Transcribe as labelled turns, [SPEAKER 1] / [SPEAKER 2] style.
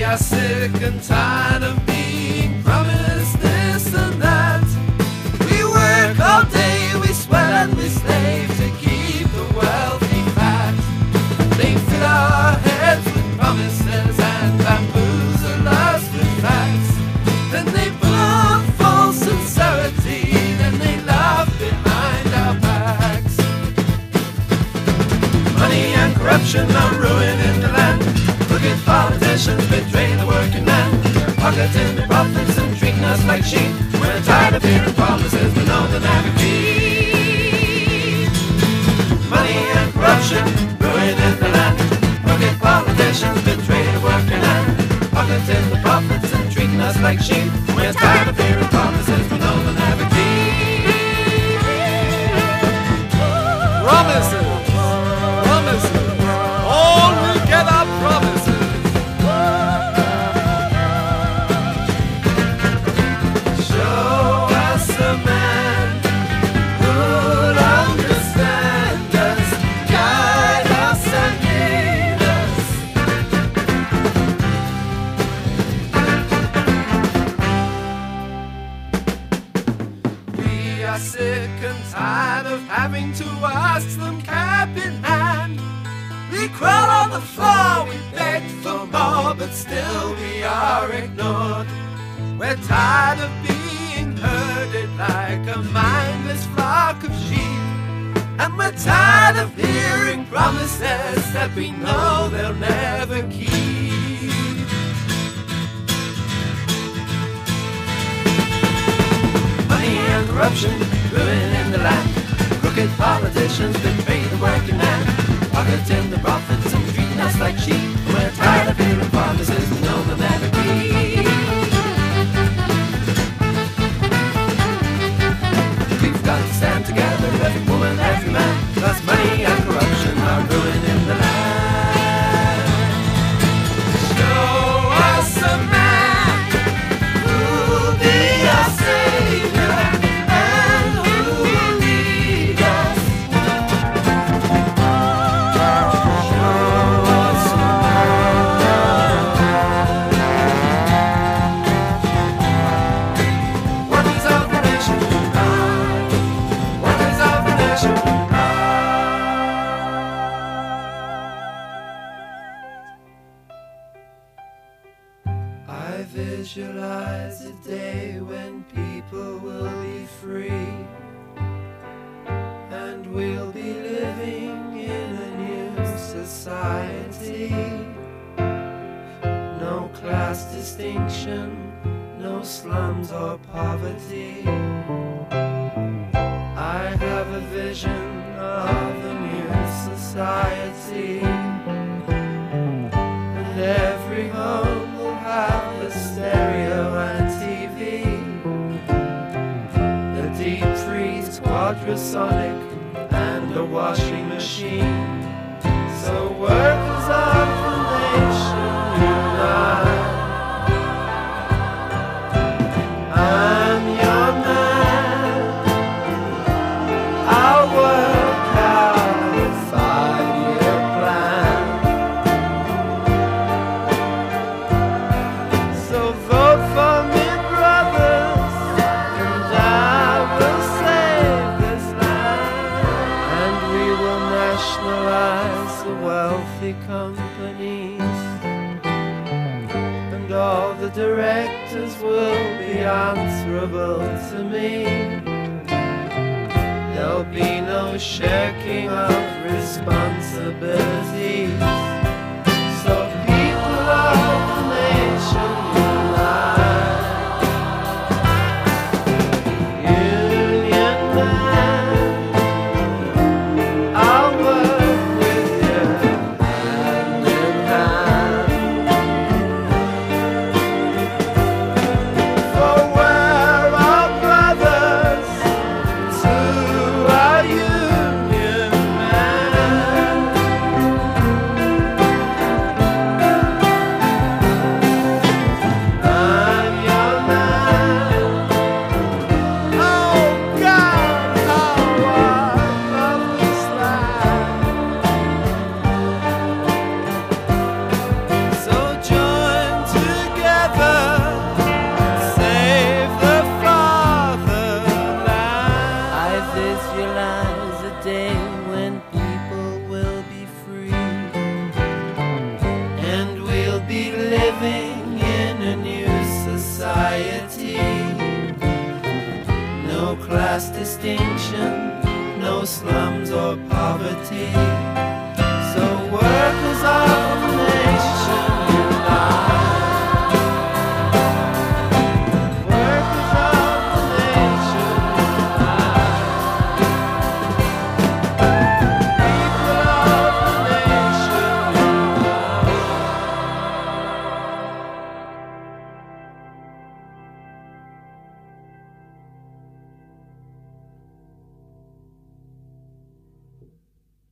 [SPEAKER 1] are sick and tired of being promised this and that. We work all day, we sweat and we slave to keep the wealthy fat. They fill our heads with promises and bamboozle us with facts. Then they pull on false sincerity, then they laugh behind our backs. Money and corruption are ruining the land. Crooked politicians betray the working man. Pocketing the profits and treating us like sheep. We're tired of hearing promises we know they'll never keep. Money and corruption ruining the land. Crooked politicians betray the working man. Pocketing the profits and treating us like sheep. We're tired of hearing promises we know they'll never keep. Promises, promises, all will get our promises. Sick and tired of having to ask them cap in hand. We crawl on the floor, we beg for more, but still we are ignored. We're tired of being herded like a mindless flock of sheep. And we're tired of hearing promises that we know they'll never keep. Money and corruption ruining the land. Crooked politicians betray the working man. Pocketing the profits and treating us like sheep. We're tired of hearing promises we know they'll never keep. We've got to stand together, every woman, every man. 'Cause money and corruption are ruining the land. Show us a man who'll be our savior. I visualize a day when people will be free, and we'll be living in a new society. No class distinction, no slums or poverty. I have a vision of a new society, and every home will have a stereo and TV, a deep freeze quadrasonic and a washing machine. So workers of the nation unite. I'm your man. I'll work out a 5-year plan. So vote for me, brothers, and I will save this land. And we will nationalize the wealthy companies, and all the directors will be answerable to me. There'll be no shirking of responsibilities. So people of the nation unite. Union man, I'll work with you hand in hand. For we're all brothers to our union man. lies a day when people will be free, and we'll be living in a new society. No class distinction, no slums or poverty.